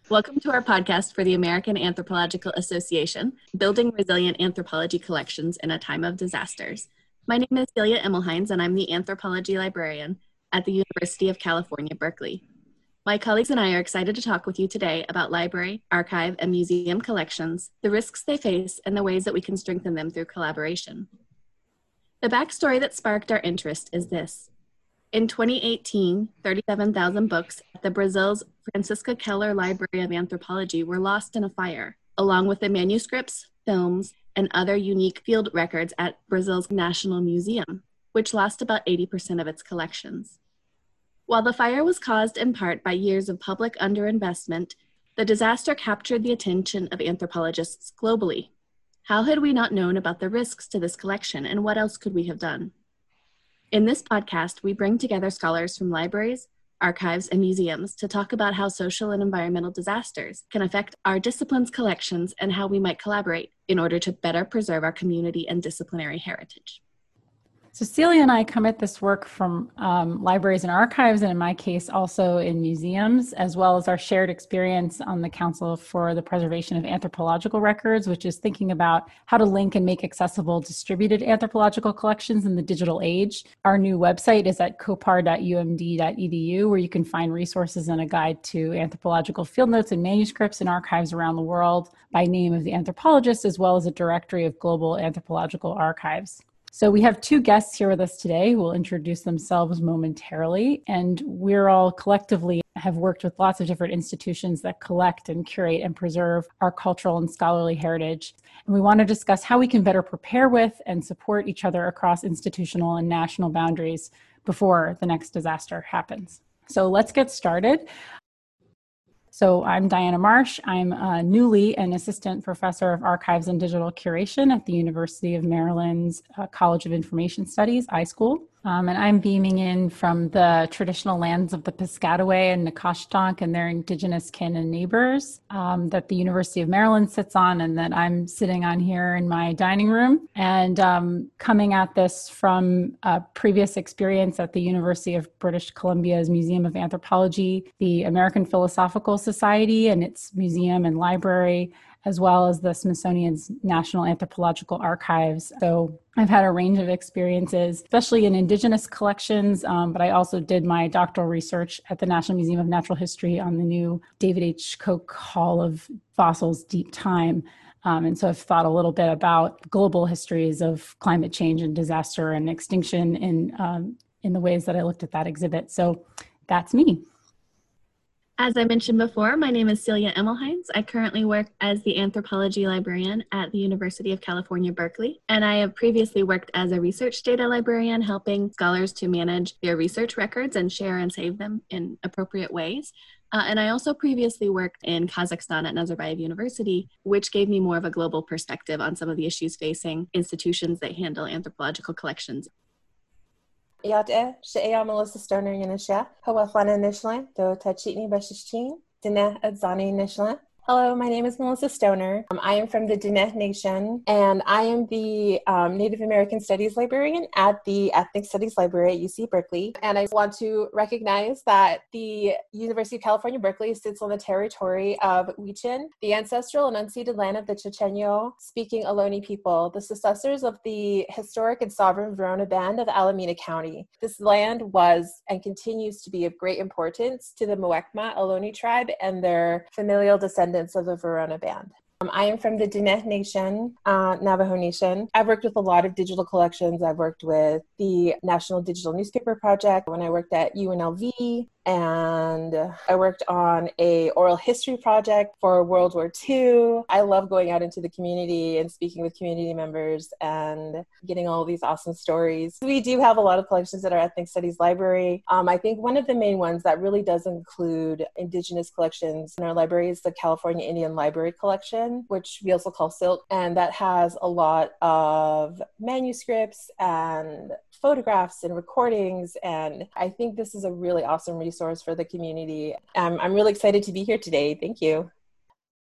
Welcome to our podcast for the American Anthropological Association, Building Resilient Anthropology Collections in a Time of Disasters. My name is Celia Emmelheins, and I'm the anthropology librarian at the University of California, Berkeley. My colleagues and I are excited to talk with you today about library, archive, and museum collections, the risks they face, and the ways that we can strengthen them through collaboration. The backstory that sparked our interest is this. In 2018, 37,000 books at the Brazil's Francisca Keller Library of Anthropology were lost in a fire, along with the manuscripts, films, and other unique field records at Brazil's National Museum, which lost about 80% of its collections. While the fire was caused in part by years of public underinvestment, the disaster captured the attention of anthropologists globally. How had we not known about the risks to this collection, and what else could we have done? In this podcast, we bring together scholars from libraries, archives, and museums to talk about how social and environmental disasters can affect our discipline's collections and how we might collaborate in order to better preserve our community and disciplinary heritage. So Celia and I come at this work from libraries and archives, and in my case, also in museums, as well as our shared experience on the Council for the Preservation of Anthropological Records, which is thinking about how to link and make accessible distributed anthropological collections in the digital age. Our new website is at copar.umd.edu, where you can find resources and a guide to anthropological field notes and manuscripts in archives around the world by name of the anthropologist, as well as a directory of global anthropological archives. So we have two guests here with us today who will introduce themselves momentarily, and we're all collectively have worked with lots of different institutions that collect and curate and preserve our cultural and scholarly heritage. And we want to discuss how we can better prepare with and support each other across institutional and national boundaries before the next disaster happens. So let's get started. So I'm Diana Marsh. I'm newly an assistant professor of archives and digital curation at the University of Maryland's College of Information Studies, iSchool. And I'm beaming in from the traditional lands of the Piscataway and Nacotchtank and their indigenous kin and neighbors that the University of Maryland sits on and that I'm sitting on here in my dining room. And coming at this from a previous experience at the University of British Columbia's Museum of Anthropology, the American Philosophical Society and its museum and library, as well as the Smithsonian's National Anthropological Archives. So I've had a range of experiences, especially in indigenous collections, but I also did my doctoral research at the National Museum of Natural History on the new David H. Koch Hall of Fossils Deep Time. And so I've thought a little bit about global histories of climate change and disaster and extinction in the ways that I looked at that exhibit. So that's me. As I mentioned before, my name is Celia Emmelheins. I currently work as the anthropology librarian at the University of California, Berkeley, and I have previously worked as a research data librarian, helping scholars to manage their research records and share and save them in appropriate ways. And I also previously worked in Kazakhstan at Nazarbayev University, which gave me more of a global perspective on some of the issues facing institutions that handle anthropological collections. Yad She'eya Melissa Stoner Yanisha, Hawafana Nishlan, Do Tachitni Bashishtin, Dineh Adzani Nishlan. Hello, my name is Melissa Stoner. I am from the Diné Nation, and I am the Native American Studies librarian at the Ethnic Studies Library at UC Berkeley. And I want to recognize that the University of California, Berkeley sits on the territory of Huichin, the ancestral and unceded land of the Chochenyo-speaking Ohlone people, the successors of the historic and sovereign Verona Band of Alameda County. This land was and continues to be of great importance to the Muwekma Ohlone tribe and their familial descendants of the Verona Band. I am from the Diné Nation, Navajo Nation. I've worked with a lot of digital collections. I've worked with the National Digital Newspaper Project when I worked at UNLV, and I worked on a oral history project for World War II. I love going out into the community and speaking with community members and getting all these awesome stories. We do have a lot of collections at our Ethnic Studies Library. I think one of the main ones that really does include indigenous collections in our library is the California Indian Library Collection, which we also call SILC, and that has a lot of manuscripts and photographs and recordings, and I think this is a really awesome resource for the community. I'm really excited to be here today. Thank you.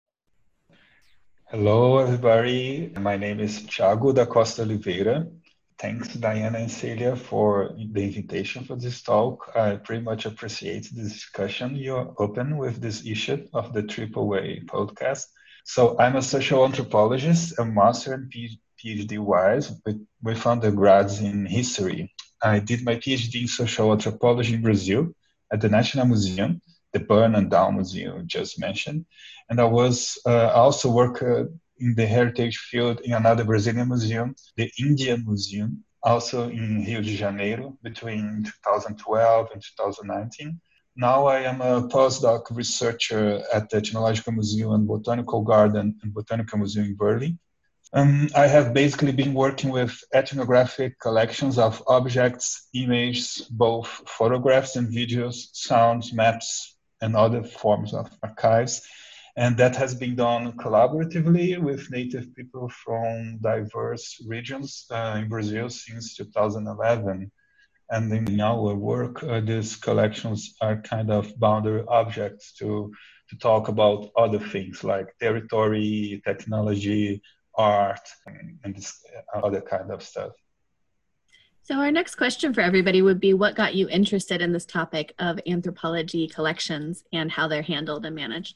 Hello, everybody. My name is Thiago da Costa Oliveira. Thanks, Diana and Celia, for the invitation for this talk. I pretty much appreciate the discussion you open with this issue of the AAA podcast. So I'm a social anthropologist, a master and PhD-wise with undergrads in history. I did my PhD in social anthropology in Brazil at the National Museum, the Burn and Down Museum just mentioned. And I was also worked in the heritage field in another Brazilian museum, the Indian Museum, also in Rio de Janeiro between 2012 and 2019. Now I am a postdoc researcher at the Ethnological Museum and Botanical Garden and Botanical Museum in Berlin. I have basically been working with ethnographic collections of objects, images, both photographs and videos, sounds, maps, and other forms of archives. And that has been done collaboratively with Native people from diverse regions in Brazil since 2011. And in our work, these collections are kind of boundary objects to talk about other things like territory, technology, art, and this other kind of stuff. So our next question for everybody would be, what got you interested in this topic of anthropology collections and how they're handled and managed?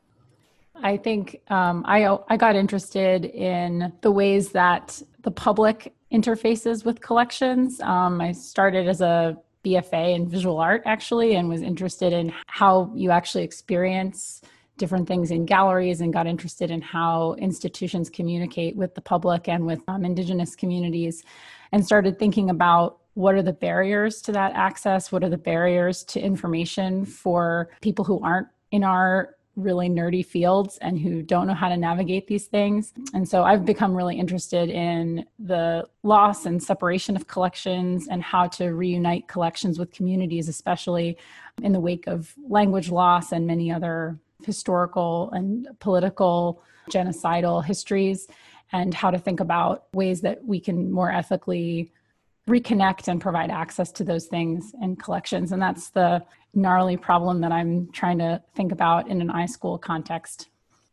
I think I got interested in the ways that the public interfaces with collections. I started as a BFA in visual art, actually, and was interested in how you actually experience different things in galleries, and got interested in how institutions communicate with the public and with Indigenous communities, and started thinking about what are the barriers to that access, what are the barriers to information for people who aren't in our really nerdy fields and who don't know how to navigate these things. And so I've become really interested in the loss and separation of collections and how to reunite collections with communities, especially in the wake of language loss and many other historical and political genocidal histories, and how to think about ways that we can more ethically reconnect and provide access to those things in collections. And that's the gnarly problem that I'm trying to think about in an iSchool context.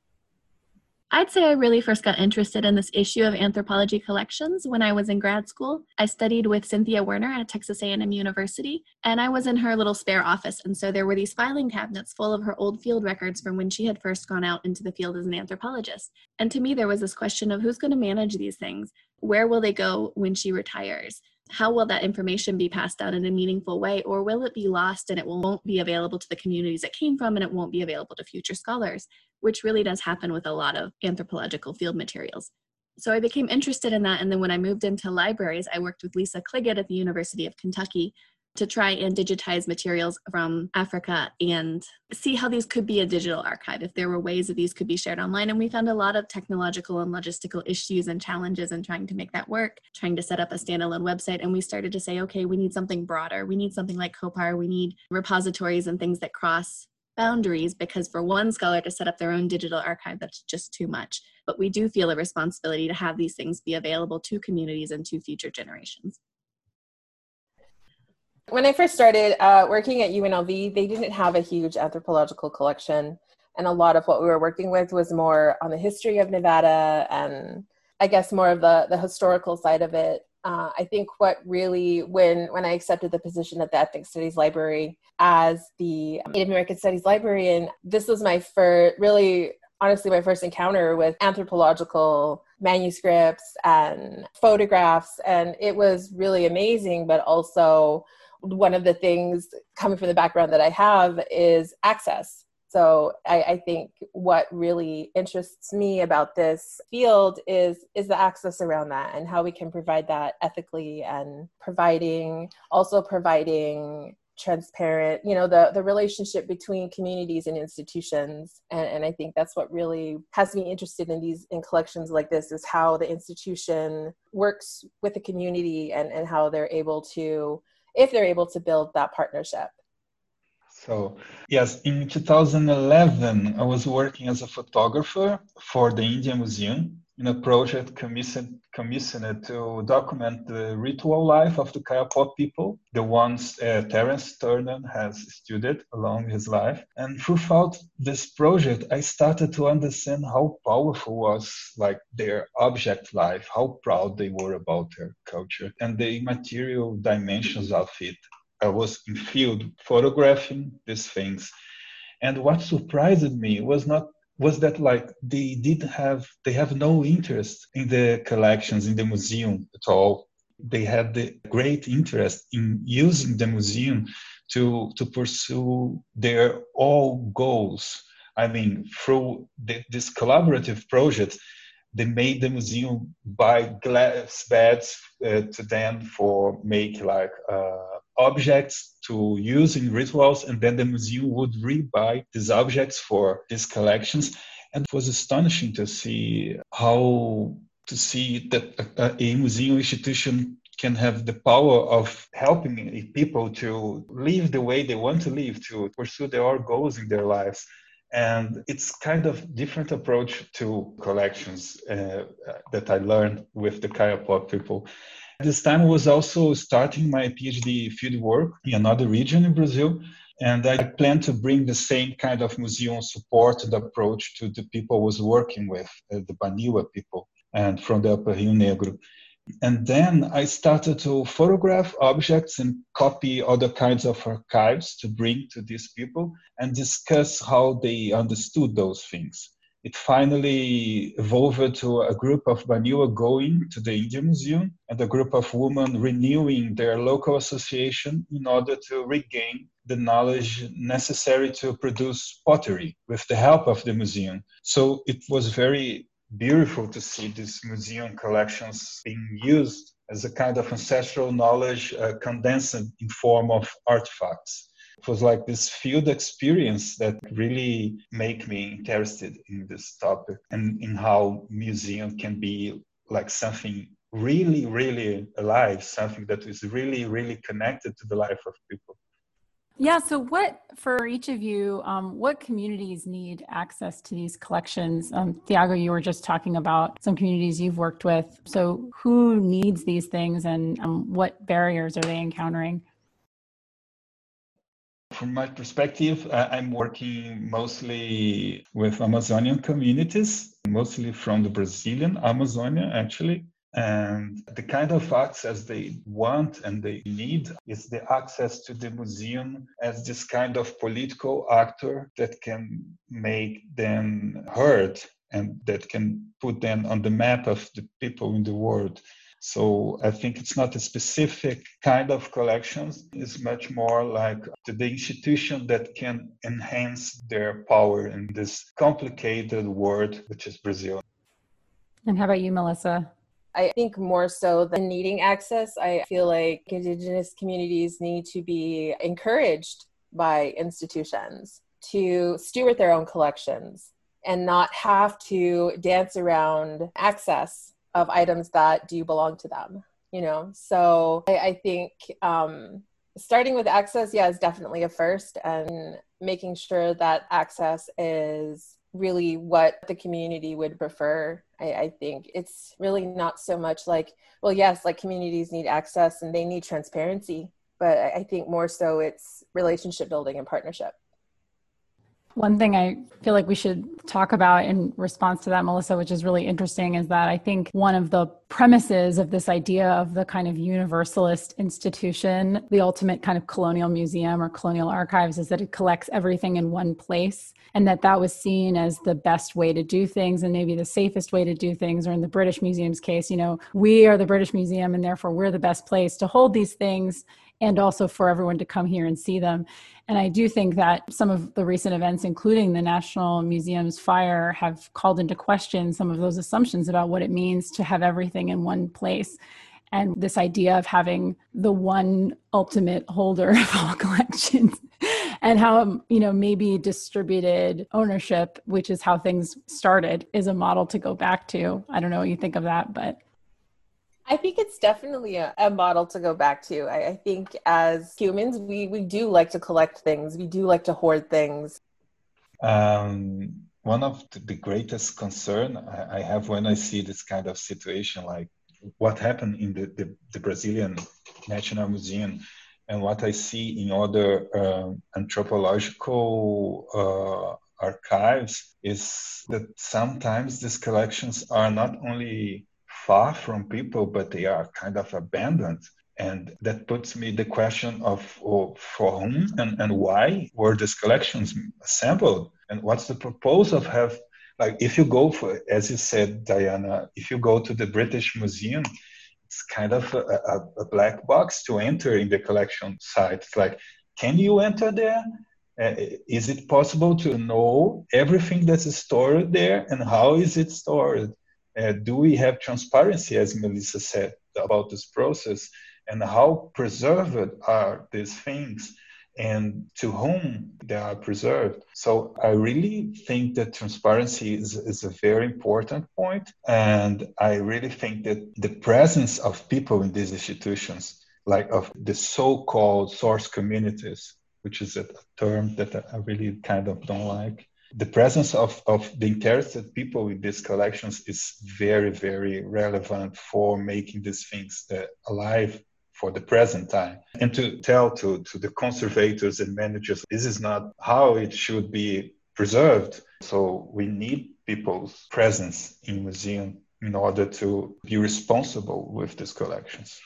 I'd say I really first got interested in this issue of anthropology collections when I was in grad school. I studied with Cynthia Werner at Texas A&M University, and I was in her little spare office. And so there were these filing cabinets full of her old field records from when she had first gone out into the field as an anthropologist. And to me, there was this question of who's going to manage these things? Where will they go when she retires? How will that information be passed down in a meaningful way, or will it be lost and it won't be available to the communities it came from, and it won't be available to future scholars, which really does happen with a lot of anthropological field materials. So I became interested in that, and then when I moved into libraries, I worked with Lisa Cliggett at the University of Kentucky to try and digitize materials from Africa and see how these could be a digital archive, if there were ways that these could be shared online. And we found a lot of technological and logistical issues and challenges in trying to make that work, trying to set up a standalone website. And we started to say, okay, we need something broader. We need something like COPAR. We need repositories and things that cross boundaries, because for one scholar to set up their own digital archive, that's just too much. But we do feel a responsibility to have these things be available to communities and to future generations. When I first started working at UNLV, they didn't have a huge anthropological collection. And a lot of what we were working with was more on the history of Nevada and I guess more of the historical side of it. I think what really, when I accepted the position at the Ethnic Studies Library as the Native American Studies librarian, this was my first, really honestly, my first encounter with anthropological manuscripts and photographs. And it was really amazing, but also one of the things coming from the background that I have is access. So I think what really interests me about this field is the access around that and how we can provide that ethically, and providing transparent, the relationship between communities and institutions. And I think that's what really has me interested in collections like this, is how the institution works with the community and how they're able to, if they're able to build that partnership. So, yes, in 2011, I was working as a photographer for the Indian Museum. in a project commissioned to document the ritual life of the Kayapo people, the ones Terence Turner has studied along his life. And throughout this project, I started to understand how powerful was like their object life, how proud they were about their culture and the material dimensions of it. I was in field photographing these things. And what surprised me was that like they have no interest in the collections in the museum at all. They had the great interest in using the museum to pursue their all goals. I mean, through this collaborative project, they made the museum buy glass beds to them for make like objects to use in rituals, and then the museum would rebuy these objects for these collections. And it was astonishing to see that a museum institution can have the power of helping people to live the way they want to live, to pursue their goals in their lives. And it's kind of different approach to collections that I learned with the Kayapo people. At this time, I was also starting my PhD fieldwork in another region in Brazil. And I plan to bring the same kind of museum support and approach to the people I was working with, the Baniwa people, and from the Upper Rio Negro. And then I started to photograph objects and copy other kinds of archives to bring to these people and discuss how they understood those things. It finally evolved to a group of Baniwa going to the Indian Museum and a group of women renewing their local association in order to regain the knowledge necessary to produce pottery with the help of the museum. So it was very beautiful to see these museum collections being used as a kind of ancestral knowledge condensed in form of artifacts. It was like this field experience that really made me interested in this topic and in how museum can be like something really, really alive, something that is really, really connected to the life of people. Yeah, so what, for each of you, what communities need access to these collections? Thiago, you were just talking about some communities you've worked with. So who needs these things and what barriers are they encountering? From my perspective, I'm working mostly with Amazonian communities, mostly from the Brazilian Amazonia, actually. And the kind of access they want and they need is the access to the museum as this kind of political actor that can make them heard and that can put them on the map of the people in the world. So I think it's not a specific kind of collections. It's much more like the institution that can enhance their power in this complicated world, which is Brazil. And how about you, Melissa? I think more so than needing access, I feel like Indigenous communities need to be encouraged by institutions to steward their own collections and not have to dance around access of items that do belong to them, you know? So I think starting with access, is definitely a first, and making sure that access is really what the community would prefer. I think it's really not so much like, well, yes, like communities need access and they need transparency, but I think more so it's relationship building and partnership. One thing I feel like we should talk about in response to that, Melissa, which is really interesting, is that I think one of the premises of this idea of the kind of universalist institution, the ultimate kind of colonial museum or colonial archives, is that it collects everything in one place, and that was seen as the best way to do things and maybe the safest way to do things. Or in the British Museum's case, you know, we are the British Museum and therefore we're the best place to hold these things and also for everyone to come here and see them. And I do think that some of the recent events, including the National Museum's fire, have called into question some of those assumptions about what it means to have everything in one place. And this idea of having the one ultimate holder of all collections and how, you know, maybe distributed ownership, which is how things started, is a model to go back to. I don't know what you think of that, but I think it's definitely a model to go back to. I think as humans, we do like to collect things. We do like to hoard things. one of the greatest concern I have when I see this kind of situation, like what happened in the Brazilian National Museum and what I see in other anthropological archives, is that sometimes these collections are not only far from people, but they are kind of abandoned. And that puts me the question of for whom and why were these collections assembled? And what's the purpose of have, like, if you go for, as you said, Diana, if you go to the British Museum, it's kind of a black box to enter in the collection site. It's like, can you enter there? Is it possible to know everything that's stored there, and how is it stored? Do we have transparency, as Melissa said, about this process, and how preserved are these things, and to whom they are preserved? So I really think that transparency is a very important point, and I really think that the presence of people in these institutions, like of the so-called source communities, which is a term that I really kind of don't like. The presence of the interested people in these collections is very, very relevant for making these things alive for the present time. And to tell to the conservators and managers, this is not how it should be preserved. So we need people's presence in museum in order to be responsible with these collections.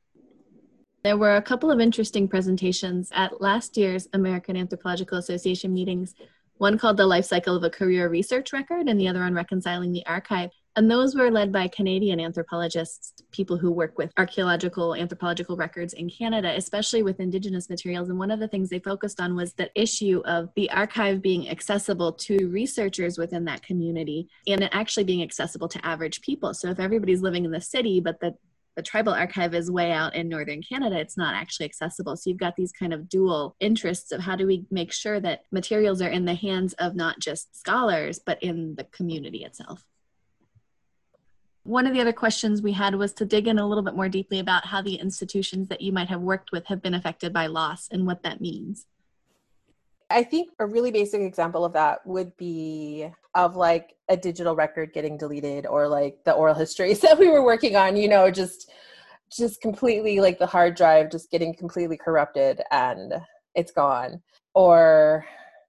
There were a couple of interesting presentations at last year's American Anthropological Association meetings, one called The Life Cycle of a Career Research Record and the other on Reconciling the Archive. And those were led by Canadian anthropologists, people who work with archaeological, anthropological records in Canada, especially with Indigenous materials. And one of the things they focused on was the issue of the archive being accessible to researchers within that community and it actually being accessible to average people. So if everybody's living in the city, but the tribal archive is way out in northern Canada, it's not actually accessible. So you've got these kind of dual interests of how do we make sure that materials are in the hands of not just scholars, but in the community itself. One of the other questions we had was to dig in a little bit more deeply about how the institutions that you might have worked with have been affected by loss and what that means. I think a really basic example of that would be of like a digital record getting deleted, or like the oral histories that we were working on, just completely, like the hard drive just getting completely corrupted and it's gone, or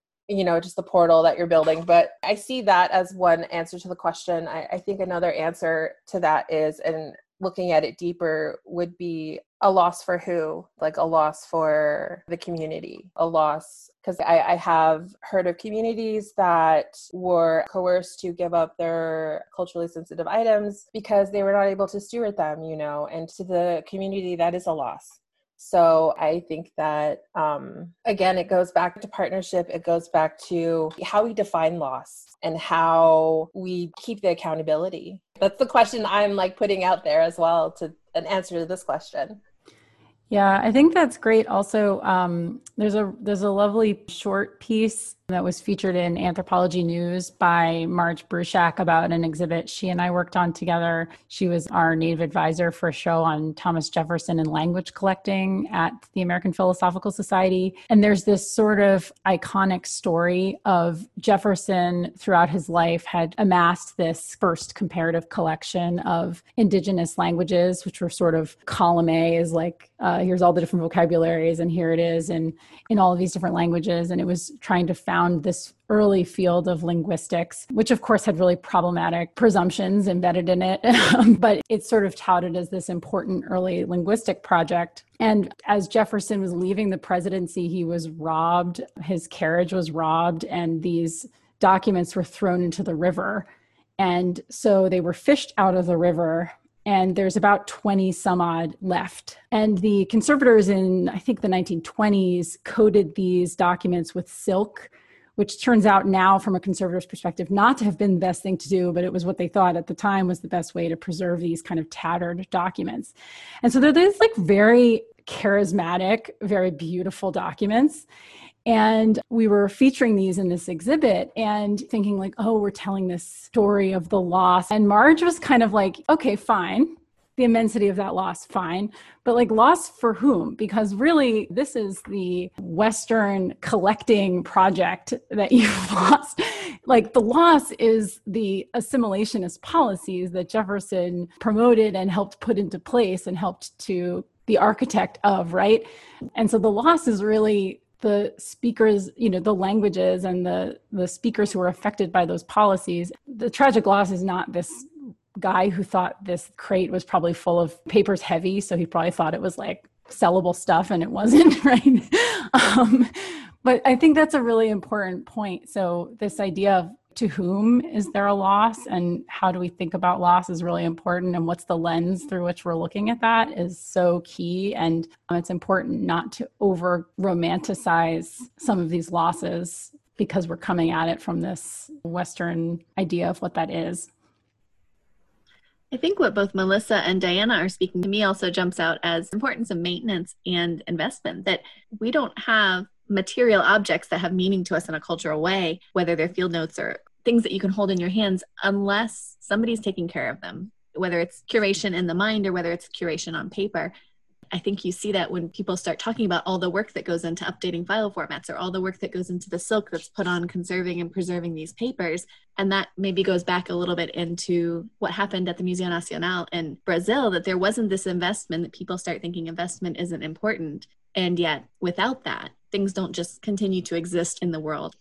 just the portal that you're building. But I see that as one answer to the question. I think another answer to that is, and looking at it deeper, would be a loss for who? Like a loss for the community, a loss, because I have heard of communities that were coerced to give up their culturally sensitive items because they were not able to steward them, and to the community, that is a loss. So I think that, again, it goes back to partnership. It goes back to how we define loss and how we keep the accountability. That's the question I'm like putting out there as well, to an answer to this question. Yeah, I think that's great. Also, there's a lovely short piece that was featured in Anthropology News by Marge Bruchac about an exhibit she and I worked on together. She was our native advisor for a show on Thomas Jefferson and language collecting at the American Philosophical Society. And there's this sort of iconic story of Jefferson throughout his life had amassed this first comparative collection of Indigenous languages, which were sort of column A is like, here's all the different vocabularies and here it is in all of these different languages. And it was trying to found this early field of linguistics, which of course had really problematic presumptions embedded in it, but it's sort of touted as this important early linguistic project. And as Jefferson was leaving the presidency, he was robbed, his carriage was robbed, and these documents were thrown into the river. And so they were fished out of the river, and there's about 20 some odd left. And the conservators in, I think, the 1920s coated these documents with silk, which turns out now from a conservator's perspective not to have been the best thing to do, but it was what they thought at the time was the best way to preserve these kind of tattered documents. And so they're these like very charismatic, very beautiful documents. And we were featuring these in this exhibit and thinking like, oh, we're telling this story of the loss. And Marge was kind of like, okay, fine. the immensity of that loss, fine. But like, loss for whom? Because really, this is the Western collecting project that you've lost. Like, the loss is the assimilationist policies that Jefferson promoted and helped put into place and helped to the architect of, right? And so the loss is really the speakers, the languages and the speakers who are affected by those policies. The tragic loss is not this guy who thought this crate was probably full of papers heavy, so he probably thought it was like sellable stuff, and it wasn't, right? But I think that's a really important point. So this idea of to whom is there a loss, and how do we think about loss is really important, and what's the lens through which we're looking at that is so key. And it's important not to over romanticize some of these losses because we're coming at it from this Western idea of what that is. I think what both Melissa and Diana are speaking to me also jumps out as importance of maintenance and investment, that we don't have material objects that have meaning to us in a cultural way, whether they're field notes or things that you can hold in your hands, unless somebody's taking care of them, whether it's curation in the mind or whether it's curation on paper. I think you see that when people start talking about all the work that goes into updating file formats or all the work that goes into the silk that's put on conserving and preserving these papers. And that maybe goes back a little bit into what happened at the Museu Nacional in Brazil, that there wasn't this investment, that people start thinking investment isn't important. And yet without that, things don't just continue to exist in the world.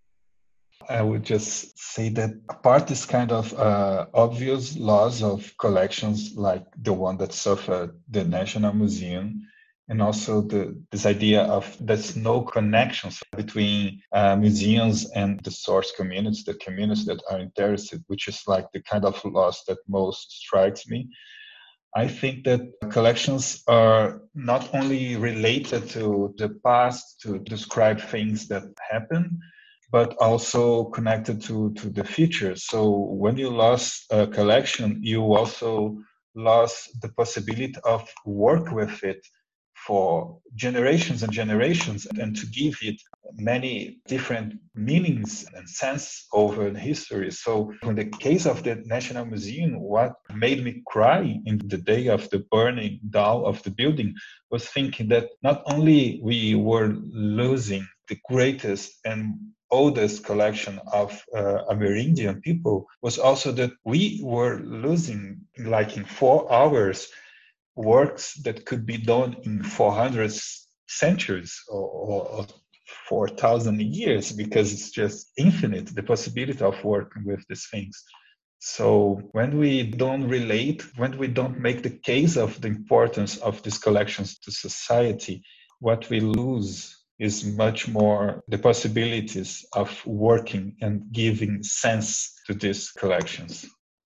I would just say that apart this kind of obvious loss of collections like the one that suffered the National Museum, and also this idea of there's no connections between museums and the source communities, the communities that are interested, which is like the kind of loss that most strikes me. I think that collections are not only related to the past, to describe things that happen, but also connected to the future. So when you lost a collection, you also lost the possibility of work with it for generations and generations, and to give it many different meanings and sense over the history. So in the case of the National Museum, what made me cry in the day of the burning down of the building was thinking that not only we were losing the greatest and oldest collection of Amerindian people, was also that we were losing, like in 4 hours, works that could be done in 400 centuries or 4,000 years, because it's just infinite, the possibility of working with these things. So when we don't relate, when we don't make the case of the importance of these collections to society, what we lose is much more the possibilities of working and giving sense to these collections.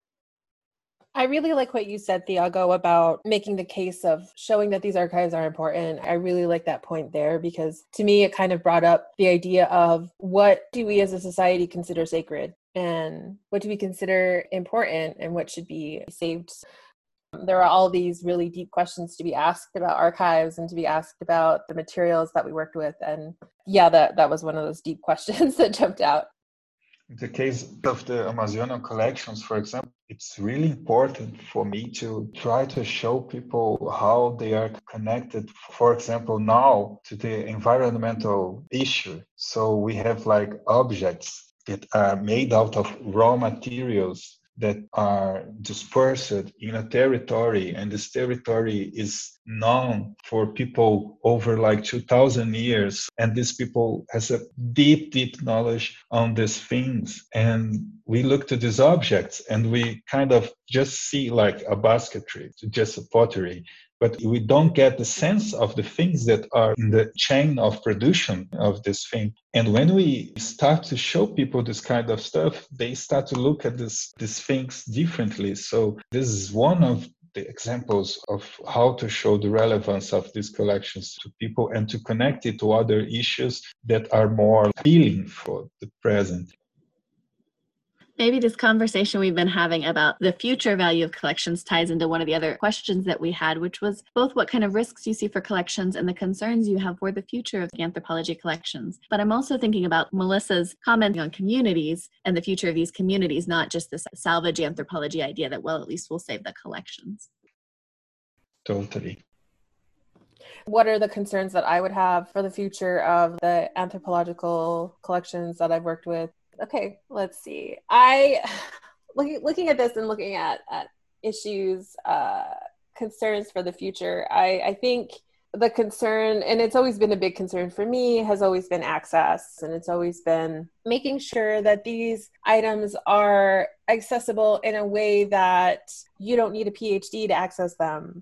I really like what you said, Thiago, about making the case of showing that these archives are important. I really like that point there, because to me, it kind of brought up the idea of what do we as a society consider sacred, and what do we consider important, and what should be saved. There are all these really deep questions to be asked about archives and to be asked about the materials that we worked with. And yeah, that was one of those deep questions that jumped out. In the case of the Amazonian collections, for example, it's really important for me to try to show people how they are connected, for example, now to the environmental issue. So we have like objects that are made out of raw materials that are dispersed in a territory, and this territory is known for people over like 2,000 years, and these people has a deep knowledge on these things. And we look to these objects and we kind of just see like a basketry, just a pottery, but we don't get the sense of the things that are in the chain of production of this thing. And when we start to show people this kind of stuff, they start to look at these things differently. So this is one of the examples of how to show the relevance of these collections to people and to connect it to other issues that are more appealing for the present. Maybe this conversation we've been having about the future value of collections ties into one of the other questions that we had, which was both what kind of risks you see for collections and the concerns you have for the future of anthropology collections. But I'm also thinking about Melissa's comment on communities and the future of these communities, not just this salvage anthropology idea that, well, at least we'll save the collections. Totally. What are the concerns that I would have for the future of the anthropological collections that I've worked with? Okay, let's see. Looking at this and looking at issues, concerns for the future, I think the concern, and it's always been a big concern for me, has always been access. And it's always been making sure that these items are accessible in a way that you don't need a PhD to access them.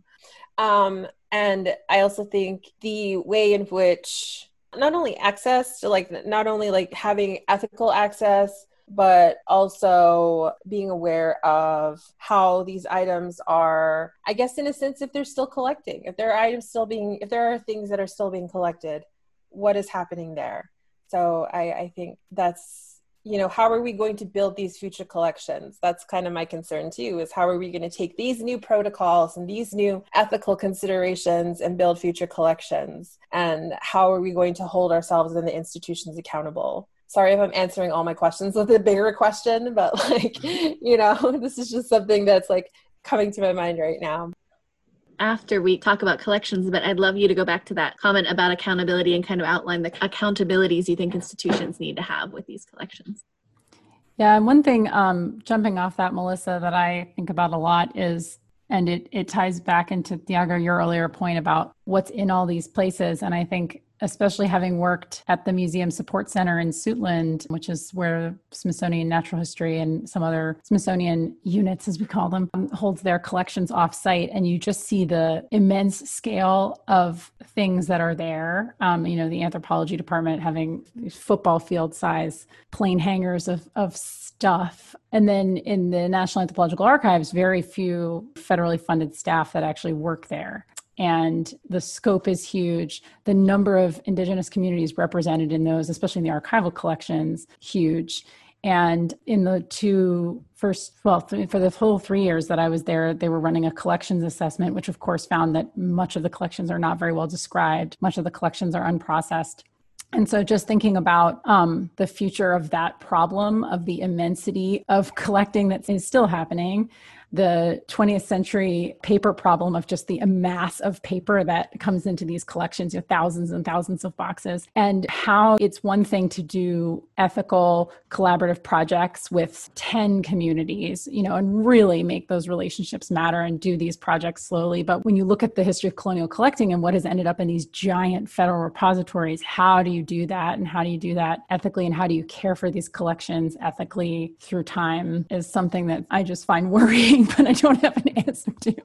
And I also think the way in which not only access to not only having ethical access, but also being aware of how these items are, I guess, in a sense, if they're still collecting, if there are things that are still being collected, what is happening there? So I think that's, how are we going to build these future collections? That's kind of my concern too, is how are we going to take these new protocols and these new ethical considerations and build future collections? And how are we going to hold ourselves and the institutions accountable? Sorry if I'm answering all my questions with a bigger question, but this is just something that's coming to my mind right now. After we talk about collections, but I'd love you to go back to that comment about accountability and kind of outline the accountabilities you think institutions need to have with these collections. Yeah, and one thing, jumping off that, Melissa, that I think about a lot is, and it ties back into, Thiago, your earlier point about what's in all these places. And I think, especially having worked at the Museum Support Center in Suitland, which is where Smithsonian Natural History and some other Smithsonian units, as we call them, holds their collections off-site. And you just see the immense scale of things that are there. The anthropology department having football field size plane hangars of stuff. And then in the National Anthropological Archives, very few federally funded staff that actually work there. And the scope is huge. The number of Indigenous communities represented in those, especially in the archival collections, huge. And in the for the whole 3 years that I was there, they were running a collections assessment, which of course found that much of the collections are not very well described. Much of the collections are unprocessed. And so just thinking about the future of that problem, of the immensity of collecting that is still happening, the 20th century paper problem of just the mass of paper that comes into these collections, thousands and thousands of boxes, and how it's one thing to do ethical collaborative projects with 10 communities, and really make those relationships matter and do these projects slowly. But when you look at the history of colonial collecting and what has ended up in these giant federal repositories, how do you do that? And how do you do that ethically? And how do you care for these collections ethically through time is something that I just find worrying, but I don't have an answer to.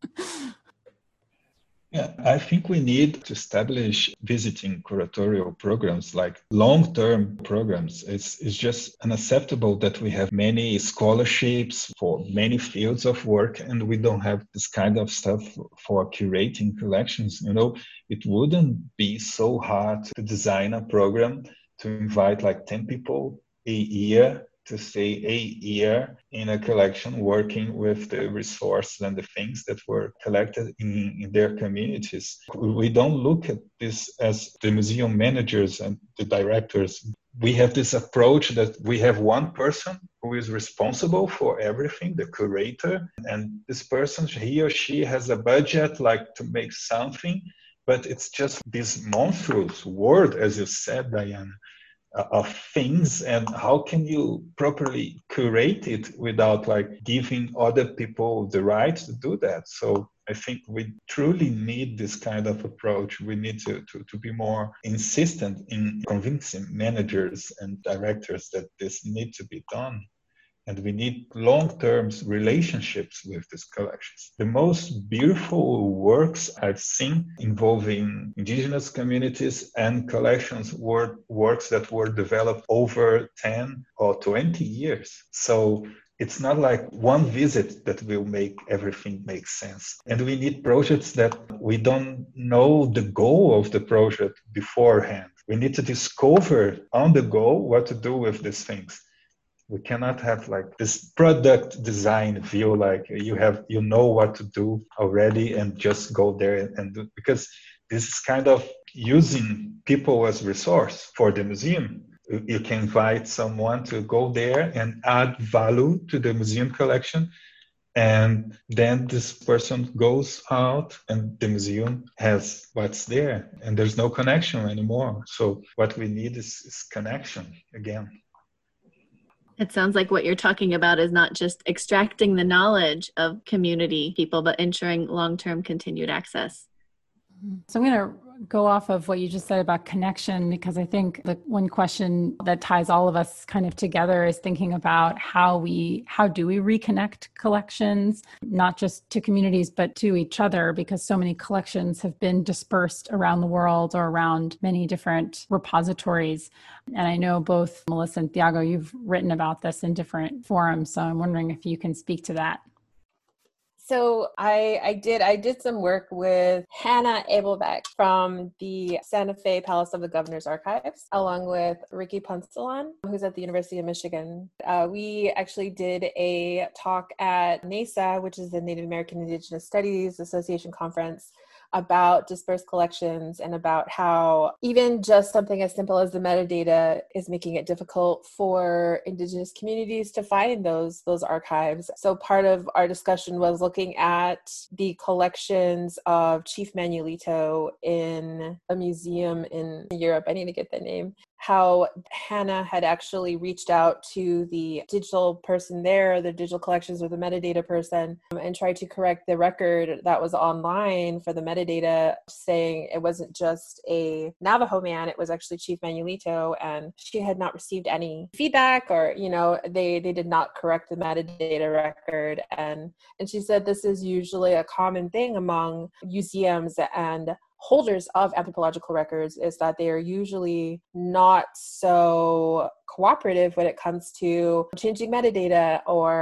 Yeah, I think we need to establish visiting curatorial programs, like long-term programs. It's just unacceptable that we have many scholarships for many fields of work and we don't have this kind of stuff for curating collections. It wouldn't be so hard to design a program to invite 10 people a year to stay a year in a collection working with the resources and the things that were collected in their communities. We don't look at this as the museum managers and the directors. We have this approach that we have one person who is responsible for everything, the curator, and this person, he or she has a budget to make something, but it's just this monstrous world, as you said, Diana, of things, and how can you properly curate it without giving other people the right to do that? So I think we truly need this kind of approach. We need to be more insistent in convincing managers and directors that this needs to be done. And we need long-term relationships with these collections. The most beautiful works I've seen involving indigenous communities and collections were works that were developed over 10 or 20 years. So it's not one visit that will make everything make sense. And we need projects that we don't know the goal of the project beforehand. We need to discover on the go what to do with these things. We cannot have this product design view, you know what to do already and just go there and do, because this is kind of using people as resource for the museum. You can invite someone to go there and add value to the museum collection, And then this person goes out and the museum has what's there and there's no connection anymore. So what we need is connection again. It sounds like what you're talking about is not just extracting the knowledge of community people, but ensuring long-term continued access. So I'm going to go off of what you just said about connection, because I think the one question that ties all of us kind of together is thinking about how do we reconnect collections, not just to communities, but to each other, because so many collections have been dispersed around the world or around many different repositories. And I know both Melissa and Thiago, you've written about this in different forums. So I'm wondering if you can speak to that. So I did some work with Hannah Abelbeck from the Santa Fe Palace of the Governor's Archives, along with Ricky Poncelan, who's at the University of Michigan. We actually did a talk at NASA, which is the Native American Indigenous Studies Association conference, about dispersed collections and about how even just something as simple as the metadata is making it difficult for Indigenous communities to find those archives. So part of our discussion was looking at the collections of Chief Manuelito in a museum in Europe. I need to get the name. How Hannah had actually reached out to the digital person there, the digital collections or the metadata person, and tried to correct the record that was online for the metadata, saying it wasn't just a Navajo man, it was actually Chief Manuelito, and she had not received any feedback, or, they did not correct the metadata record. And she said this is usually a common thing among museums and holders of anthropological records, is that they are usually not so cooperative when it comes to changing metadata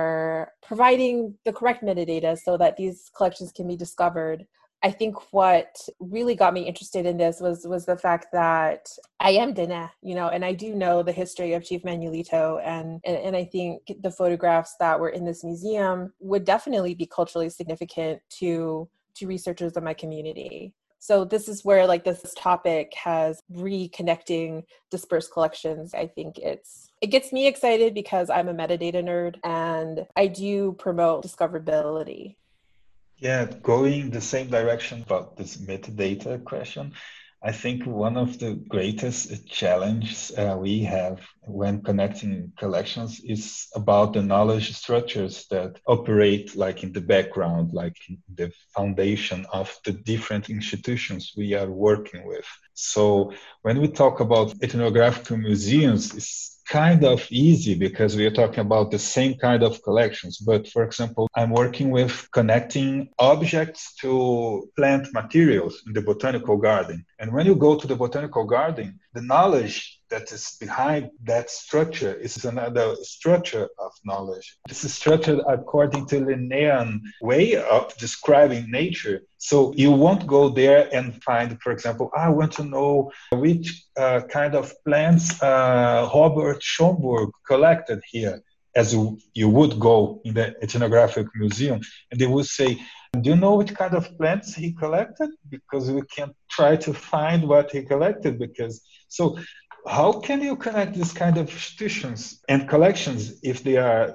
or providing the correct metadata so that these collections can be discovered. I think what really got me interested in this was the fact that I am Diné, and I do know the history of Chief Manuelito, and I think the photographs that were in this museum would definitely be culturally significant to researchers in my community. So this is where this topic has reconnecting dispersed collections. I think it gets me excited because I'm a metadata nerd and I do promote discoverability. Yeah, going the same direction about this metadata question. I think one of the greatest challenges we have when connecting collections is about the knowledge structures that operate in the background, like in the foundation of the different institutions we are working with. So when we talk about ethnographic museums, it's kind of easy because we are talking about the same kind of collections. But for example, I'm working with connecting objects to plant materials in the botanical garden. And when you go to the botanical garden, the knowledge that is behind that structure is another structure of knowledge. This is structured according to Linnean way of describing nature. So you won't go there and find, for example, I want to know which kind of plants Robert Schomburg collected here, as you would go in the ethnographic museum, and they would say, do you know which kind of plants he collected? Because we can try to find what he collected. So how can you connect this kind of institutions and collections if they are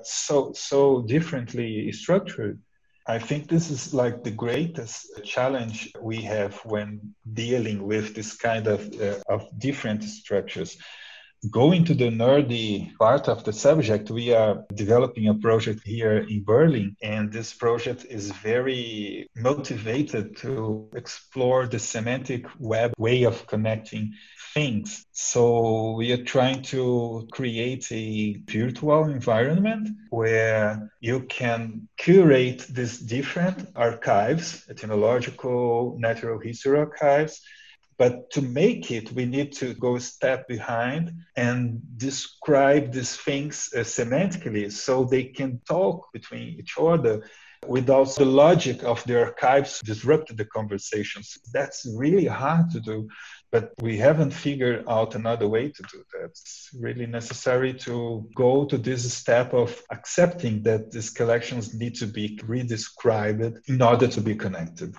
so differently structured? I think this is the greatest challenge we have when dealing with this kind of different structures. Going to the nerdy part of the subject, we are developing a project here in Berlin, and this project is very motivated to explore the semantic web way of connecting things. So we are trying to create a virtual environment where you can curate these different archives, ethnological, natural history archives. But to make it, we need to go a step behind and describe these things semantically so they can talk between each other without the logic of the archives disrupt the conversations. That's really hard to do, but we haven't figured out another way to do that. It's really necessary to go to this step of accepting that these collections need to be redescribed in order to be connected.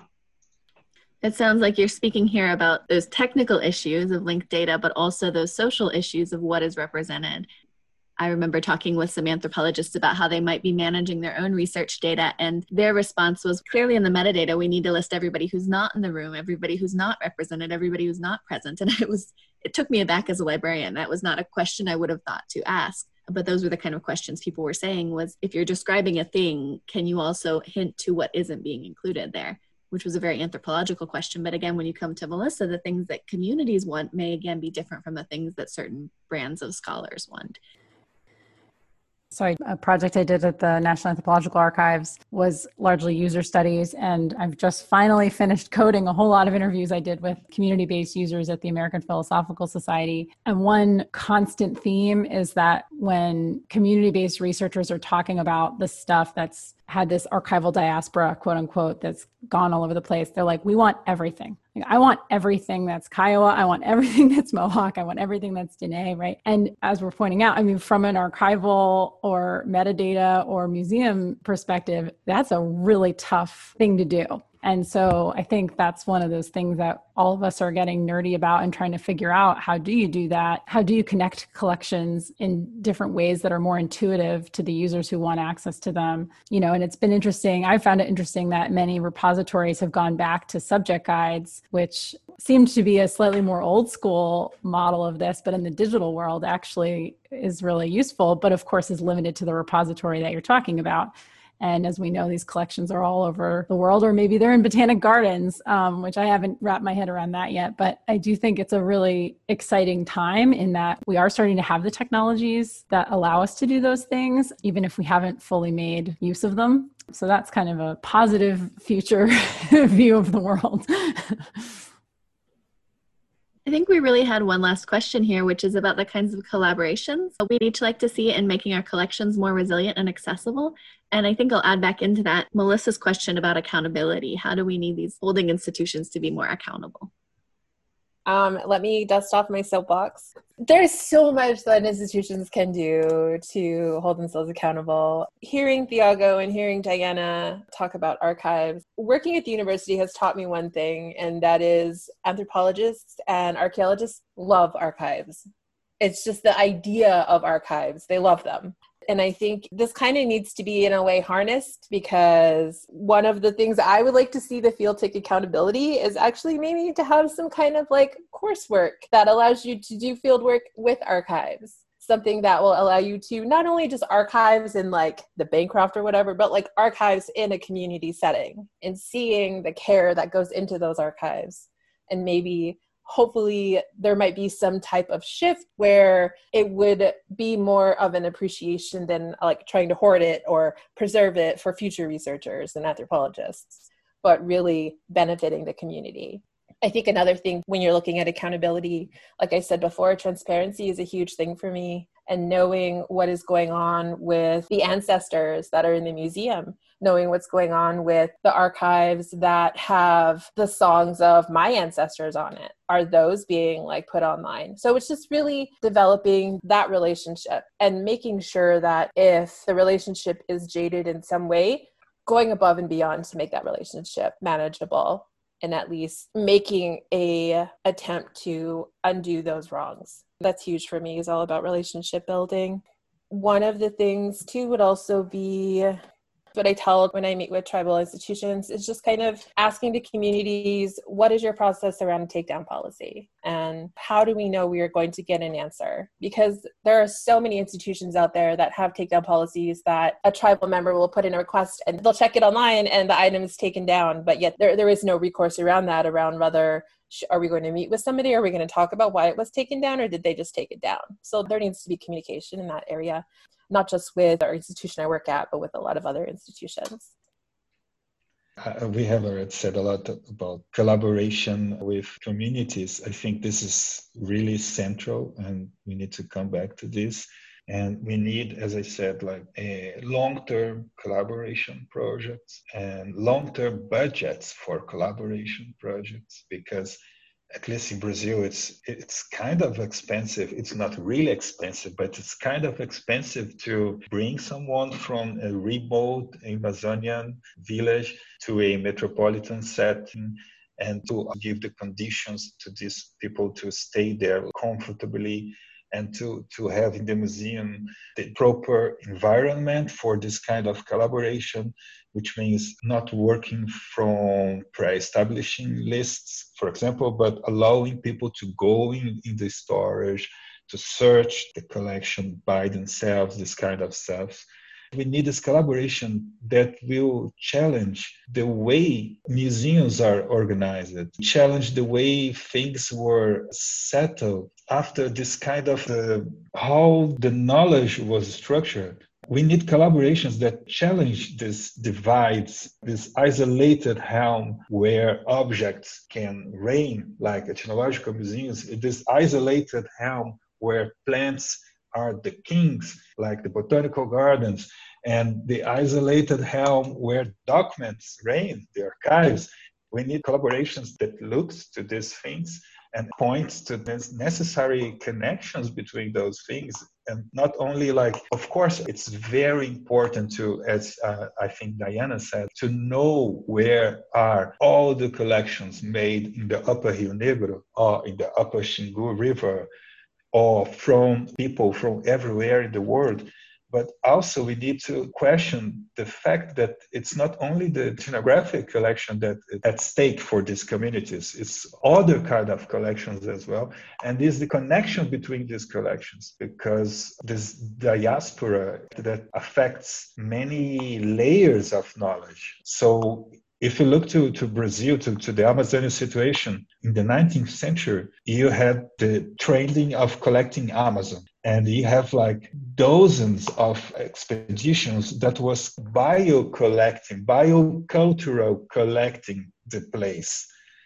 It sounds like you're speaking here about those technical issues of linked data, but also those social issues of what is represented. I remember talking with some anthropologists about how they might be managing their own research data, and their response was clearly in the metadata, we need to list everybody who's not in the room, everybody who's not represented, everybody who's not present. And it took me aback as a librarian. That was not a question I would have thought to ask. But those were the kind of questions people were saying was, if you're describing a thing, can you also hint to what isn't being included there? Which was a very anthropological question. But again, when you come to Melissa, the things that communities want may again be different from the things that certain brands of scholars want. So a project I did at the National Anthropological Archives was largely user studies, and I've just finally finished coding a whole lot of interviews I did with community-based users at the American Philosophical Society. And one constant theme is that when community-based researchers are talking about the stuff that's had this archival diaspora, quote unquote, that's gone all over the place, they're like, we want everything. I want everything that's Kiowa. I want everything that's Mohawk. I want everything that's Dene, right? And as we're pointing out, I mean, from an archival or metadata or museum perspective, that's a really tough thing to do. And so I think that's one of those things that all of us are getting nerdy about and trying to figure out, how do you do that? How do you connect collections in different ways that are more intuitive to the users who want access to them? You know, and it's been interesting. I found it interesting that many repositories have gone back to subject guides, which seemed to be a slightly more old school model of this, but in the digital world actually is really useful, but of course is limited to the repository that you're talking about. And as we know, these collections are all over the world, or maybe they're in Botanic Gardens, which I haven't wrapped my head around that yet. But I do think it's a really exciting time in that we are starting to have the technologies that allow us to do those things, even if we haven't fully made use of them. So that's kind of a positive future view of the world. I think we really had one last question here, which is about the kinds of collaborations we'd each like to see in making our collections more resilient and accessible. And I think I'll add back into that Melissa's question about accountability. How do we need these holding institutions to be more accountable? Let me dust off my soapbox. There's so much that institutions can do to hold themselves accountable. Hearing Thiago and hearing Diana talk about archives, working at the university has taught me one thing, and that is anthropologists and archaeologists love archives. It's just the idea of archives. They love them. And I think this kind of needs to be in a way harnessed, because one of the things I would like to see the field take accountability is actually maybe to have some kind of like coursework that allows you to do field work with archives. Something that will allow you to not only just archives in like the Bancroft or whatever, but like archives in a community setting and seeing the care that goes into those archives. And maybe hopefully there might be some type of shift where it would be more of an appreciation than like trying to hoard it or preserve it for future researchers and anthropologists, but really benefiting the community. I think another thing when you're looking at accountability, like I said before, transparency is a huge thing for me, and knowing what is going on with the ancestors that are in the museum, knowing what's going on with the archives that have the songs of my ancestors on it. Are those being like put online? So it's just really developing that relationship and making sure that if the relationship is jaded in some way, going above and beyond to make that relationship manageable, and at least making a attempt to undo those wrongs. That's huge for me, is all about relationship building. One of the things too would also be what I tell when I meet with tribal institutions is just kind of asking the communities, what is your process around a takedown policy? And how do we know we are going to get an answer? Because there are so many institutions out there that have takedown policies that a tribal member will put in a request and they'll check it online and the item is taken down. But yet there is no recourse around that, around whether are we going to meet with somebody? Are we going to talk about why it was taken down, or did they just take it down? So there needs to be communication in that area, not just with our institution I work at, but with a lot of other institutions. We have already said a lot about collaboration with communities. I think this is really central, and we need to come back to this. And we need, as I said, like a long-term collaboration projects and long-term budgets for collaboration projects, because at least in Brazil, it's kind of expensive. It's not really expensive, but it's kind of expensive to bring someone from a remote Amazonian village to a metropolitan setting and to give the conditions to these people to stay there comfortably and to have in the museum the proper environment for this kind of collaboration, which means not working from pre-establishing lists, for example, but allowing people to go in the storage, to search the collection by themselves, this kind of stuff. We need this collaboration that will challenge the way museums are organized, challenge the way things were settled after this kind of how the knowledge was structured. We need collaborations that challenge these divides, this isolated realm where objects can reign, like ethnological museums, this isolated realm where plants are the kings, like the botanical gardens, and the isolated realm where documents reign, the archives. We need collaborations that looks to these things and points to the necessary connections between those things. And not only of course, it's very important to, as I think Diana said, to know where are all the collections made in the Upper Rio Negro or in the Upper Xingu River, or from people from everywhere in the world. But also we need to question the fact that it's not only the ethnographic collection that is at stake for these communities, it's other kind of collections as well. And is the connection between these collections, because this diaspora that affects many layers of knowledge. So if you look to Brazil, to the Amazonian situation, in the 19th century, you had the trending of collecting Amazon. And you have dozens of expeditions that was biocultural collecting the place.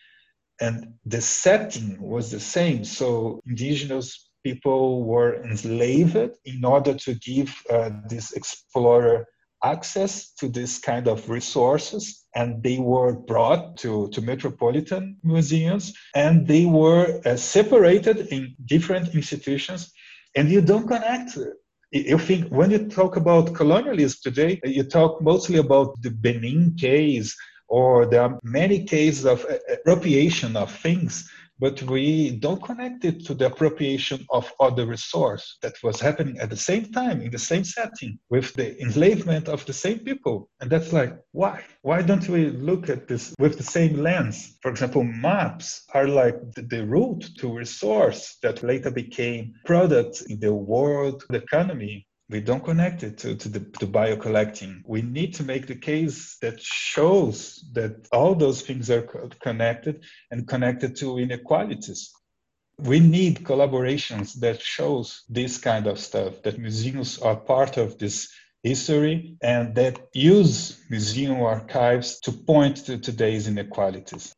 And the setting was the same. So indigenous people were enslaved in order to give this explorer access to this kind of resources, and they were brought to metropolitan museums, and they were separated in different institutions, and you don't connect. You think when you talk about colonialism today, you talk mostly about the Benin case, or there are many cases of appropriation of things, but we don't connect it to the appropriation of other resource that was happening at the same time, in the same setting, with the enslavement of the same people. And that's why? Why don't we look at this with the same lens? For example, maps are the route to resource that later became products in the world economy. We don't connect it to biocollecting. We need to make the case that shows that all those things are connected and connected to inequalities. We need collaborations that shows this kind of stuff, that museums are part of this history and that use museum archives to point to today's inequalities.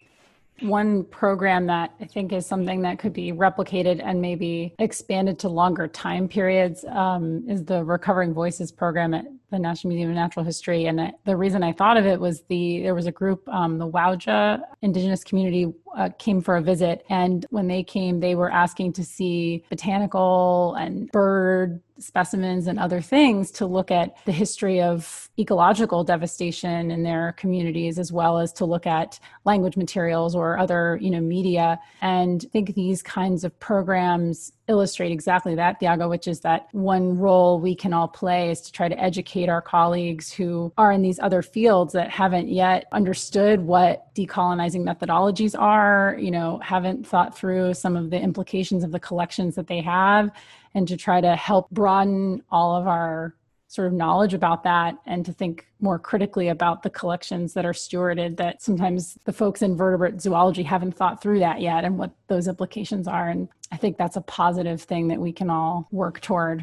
One program that I think is something that could be replicated and maybe expanded to longer time periods is the Recovering Voices program at the National Museum of Natural History. And the reason I thought of it was there was a group, the Wauja indigenous community came for a visit. And when they came, they were asking to see botanical and bird specimens and other things to look at the history of ecological devastation in their communities, as well as to look at language materials or other, media. And I think these kinds of programs illustrate exactly that, Thiago, which is that one role we can all play is to try to educate our colleagues who are in these other fields that haven't yet understood what decolonizing methodologies are, haven't thought through some of the implications of the collections that they have, and to try to help broaden all of our sort of knowledge about that, and to think more critically about the collections that are stewarded, that sometimes the folks in vertebrate zoology haven't thought through that yet and what those implications are. And I think that's a positive thing that we can all work toward.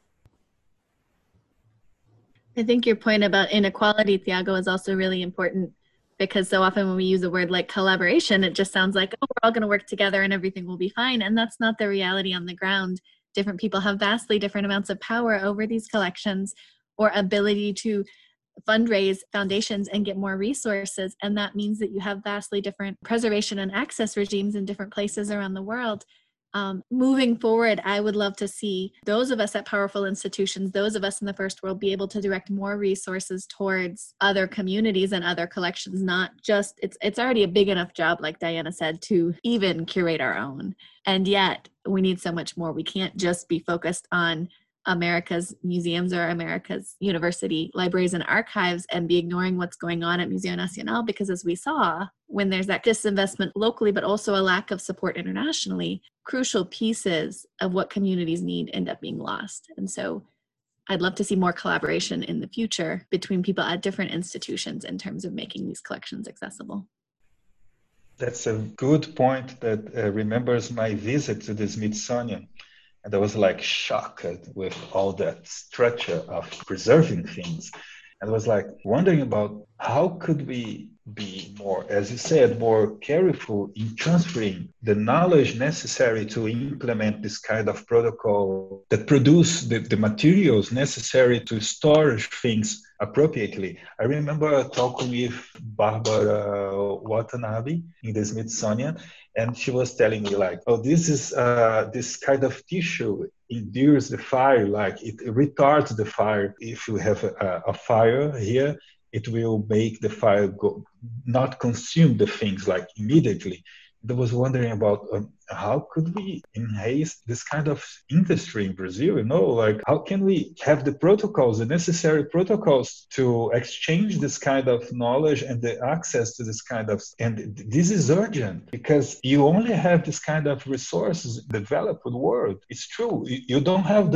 I think your point about inequality, Thiago, is also really important, because so often when we use a word like collaboration, it just sounds like, oh, we're all going to work together and everything will be fine. And that's not the reality on the ground. Different people have vastly different amounts of power over these collections, or ability to fundraise foundations and get more resources. And that means that you have vastly different preservation and access regimes in different places around the world. Moving forward, I would love to see those of us at powerful institutions, those of us in the first world, be able to direct more resources towards other communities and other collections, not just, it's already a big enough job, like Diana said, to even curate our own. And yet we need so much more. We can't just be focused on America's museums or America's university libraries and archives and be ignoring what's going on at Museo Nacional, because as we saw, when there's that disinvestment locally, but also a lack of support internationally, crucial pieces of what communities need end up being lost. And so I'd love to see more collaboration in the future between people at different institutions in terms of making these collections accessible. That's a good point that remembers my visit to the Smithsonian. And I was like shocked with all that structure of preserving things. And I was like wondering about how could we be more, as you said, more careful in transferring the knowledge necessary to implement this kind of protocol that produce the materials necessary to store things appropriately. I remember talking with Barbara Watanabe in the Smithsonian, and she was telling me like, oh, this is this kind of tissue endures the fire, like it retards the fire. If you have a fire here, it will make the fire not consume the things like immediately. I was wondering about how could we enhance this kind of industry in Brazil, like how can we have the protocols, the necessary protocols to exchange this kind of knowledge and the access to this kind of, and this is urgent because you only have this kind of resources in the developed world. It's true. You don't have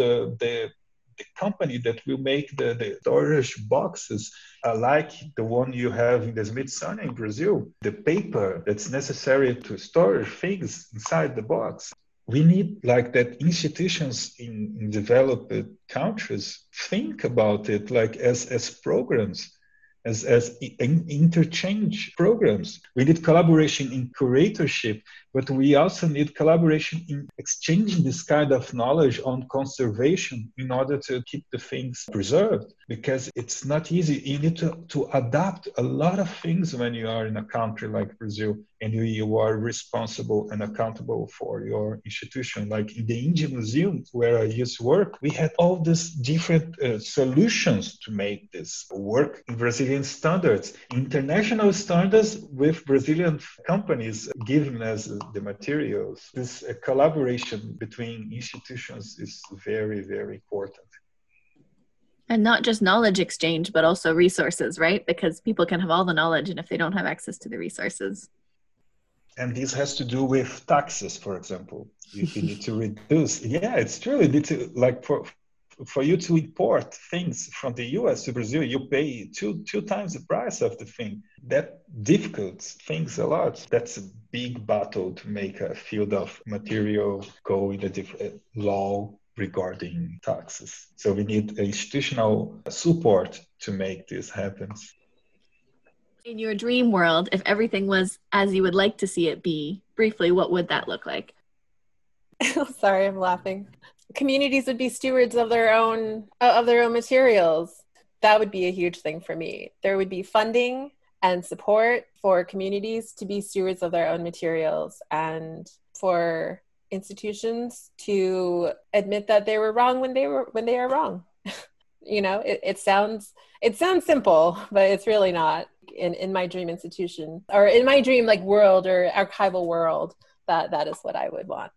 the company that will make the storage boxes like the one you have in the Smithsonian in Brazil, the paper that's necessary to store things inside the box. We need like that institutions in developed countries think about it like as programs, as interchange programs. We need collaboration in curatorship, but we also need collaboration in exchanging this kind of knowledge on conservation in order to keep the things preserved, because it's not easy. You need to adapt a lot of things when you are in a country like Brazil and you are responsible and accountable for your institution. Like in the Indian Museum where I used to work, we had all these different solutions to make this work in Brazilian standards, international standards with Brazilian companies giving us the materials. This collaboration between institutions is very, very important. And not just knowledge exchange, but also resources, right? Because people can have all the knowledge, and if they don't have access to the resources. And this has to do with taxes, for example. You need to reduce. Yeah, it's true. You need to, like, for you to import things from the US to Brazil, you pay two times the price of the thing. That difficults things a lot. That's a big battle to make a field of material go in a different law regarding taxes. So we need institutional support to make this happen. In your dream world, if everything was as you would like to see it be, briefly, what would that look like? Sorry, I'm laughing. Communities would be stewards of their own materials. That would be a huge thing for me. There would be funding and support for communities to be stewards of their own materials, and for institutions to admit that they were wrong when they are wrong. It sounds simple, but it's really not. In my dream institution, or in my dream like world or archival world, that is what I would want.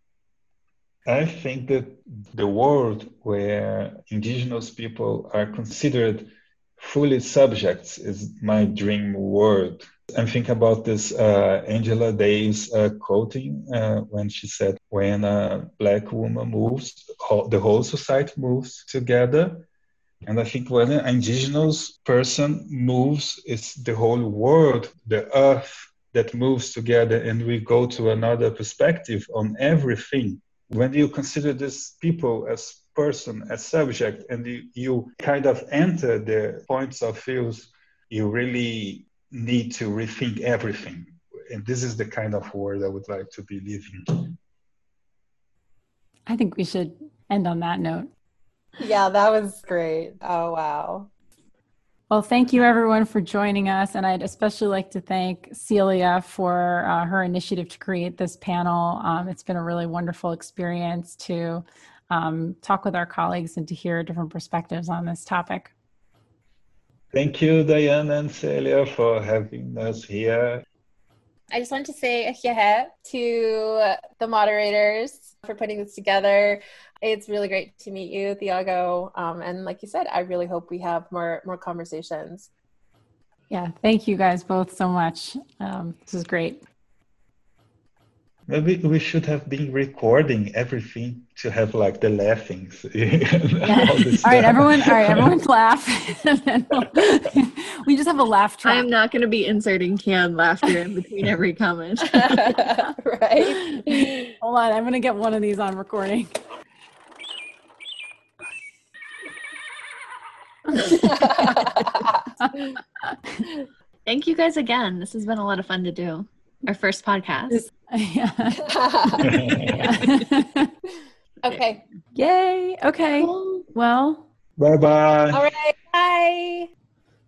I think that the world where indigenous people are considered fully subjects is my dream world. I'm thinking about this Angela Davis quoting when she said, when a Black woman moves, the whole society moves together. And I think when an indigenous person moves, it's the whole world, the earth that moves together, and we go to another perspective on everything. When you consider these people as person, as subject, and you kind of enter their points of views, you really need to rethink everything. And this is the kind of world I would like to be living. I think we should end on that note. Yeah, that was great. Oh, wow. Well, thank you everyone for joining us. And I'd especially like to thank Celia for her initiative to create this panel. It's been a really wonderful experience to talk with our colleagues and to hear different perspectives on this topic. Thank you, Diane and Celia, for having us here. I just wanted to say ahiahe to the moderators for putting this together. It's really great to meet you, Thiago. And like you said, I really hope we have more conversations. Yeah, thank you guys both so much. This is great. Maybe we should have been recording everything to have like the laughings. Yeah. All right, everyone laugh. We just have a laugh track. I'm not going to be inserting canned laughter in between every comment. Right. Hold on, I'm going to get one of these on recording. Thank you guys again. This has been a lot of fun to do. Our first podcast. Okay. Yay. Okay. Well. Bye-bye. All right. Bye.